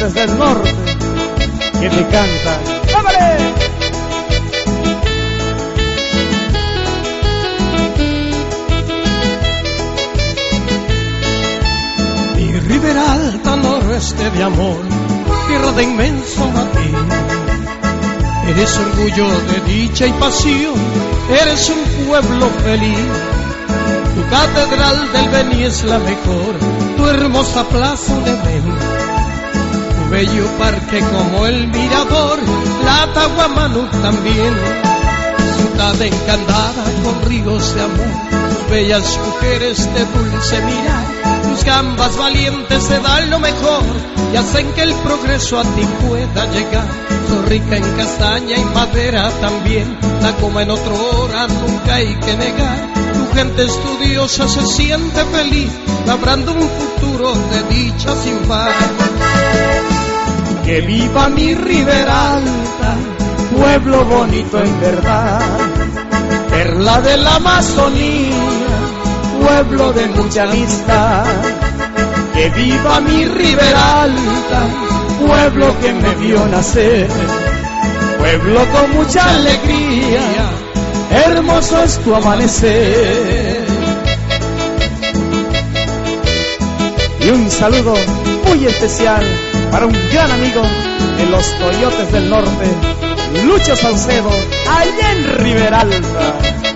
Coyotes del Norte que te cantan. ¡Vámonos! Mi ribera alta noroeste de amor, tierra de inmenso matiz. Eres orgullo de dicha y pasión, eres un pueblo feliz. Tu catedral del Beni es la mejor, tu hermosa plaza de Beni, tu bello parque como el Mirador, la Tahuamanu también. Ciudad encantada con ríos de amor, tus bellas mujeres de dulce mirar, tus gambas valientes se dan lo mejor y hacen que el progreso a ti pueda llegar. Sos rica en castaña y madera también, la coma en otra hora nunca hay que negar. Tu gente estudiosa se siente feliz, labrando un futuro de dicha sin par. Que viva mi ribera alta, pueblo bonito en verdad, perla de la Amazonía, pueblo de mucha amistad. Que viva mi ribera alta, pueblo que me vio nacer, pueblo con mucha alegría, hermoso es tu amanecer. Y un saludo muy especial para un gran amigo de los Coyotes del Norte, Lucho Saucedo, allá en Ribera Alta.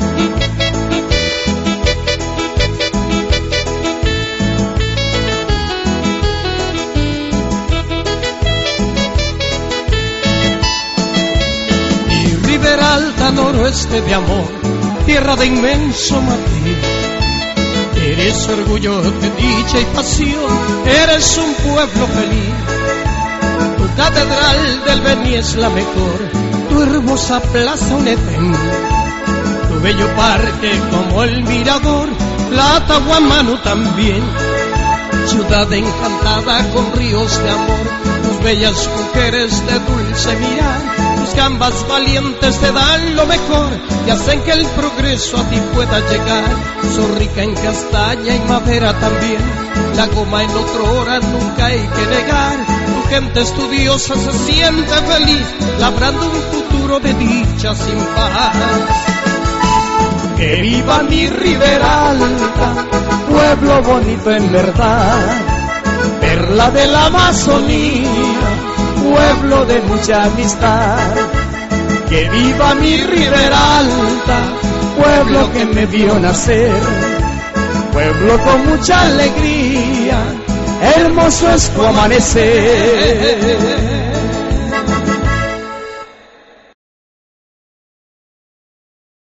Ribera alta noroeste de amor, tierra de inmenso matiz. Eres orgullo de dicha y pasión, eres un pueblo feliz. Tu catedral del Beni es la mejor, tu hermosa plaza un Edén, tu bello parque como el Mirador, la Tahuamanu también. Ciudad encantada con ríos de amor, tus bellas mujeres de dulce mirar, tus gambas valientes te dan lo mejor y hacen que el progreso a ti pueda llegar. Sos rica en castaña y madera también, la goma en otra hora nunca hay que negar. Tu gente estudiosa se siente feliz, labrando un futuro de dicha sin par. Que viva mi ribera alta, pueblo bonito en verdad, perla de la Amazonía, pueblo de mucha amistad. Que viva mi ribera alta, pueblo que me vio nacer, pueblo con mucha alegría, hermoso es tu amanecer.